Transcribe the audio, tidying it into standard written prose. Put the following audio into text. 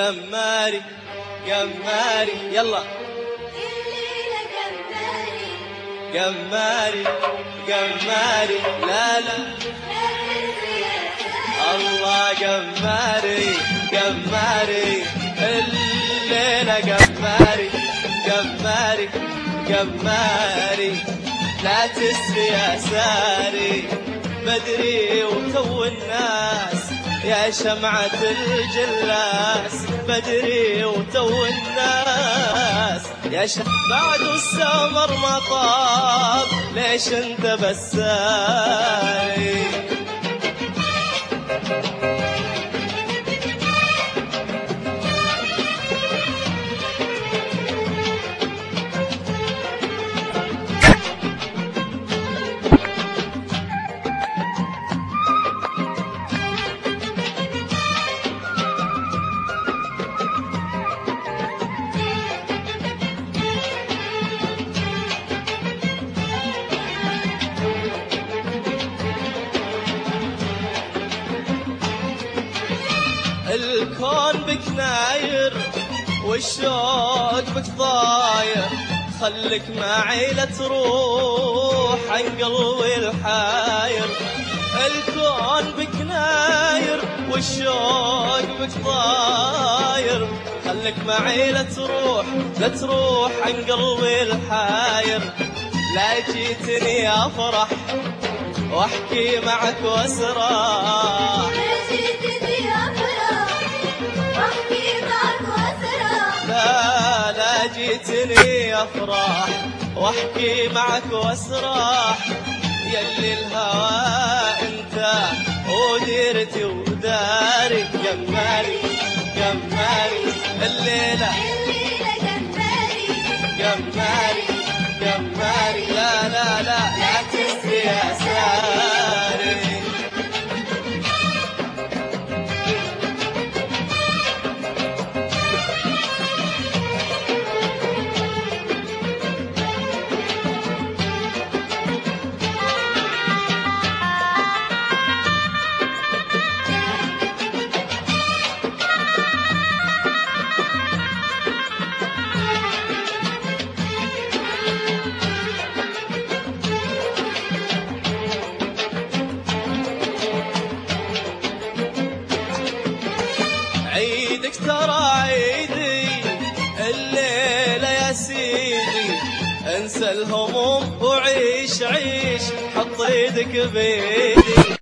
قماري قماري يلا قماري قماري لا لا الله قماري قماري الليلة قماري قماري قماري لا تسري يا ساري بدري وتو الناس يا شمعة الجلاس بدري وتو الناس يا بعد السمر ما طاب ليش انت بساري الكون بك ناير والشوق بك ضاير خلك معي لا تروح عن قلبي الحاير الكون بك ناير والشوق بك ضاير خلك معي لا تروح عن قلبي الحاير لا جيتني افرح واحكي معك واسرح لا جيتني أفرح واحكي معك واسرح يلي الهوى انت وديرتي وداري قماري قماري الليلة قماري قماري لا لا لا لا تسري يا ساري عيدك ترى عيدي الليلة يا سيدي انسى الهموم وعيش حط ايدك بيدي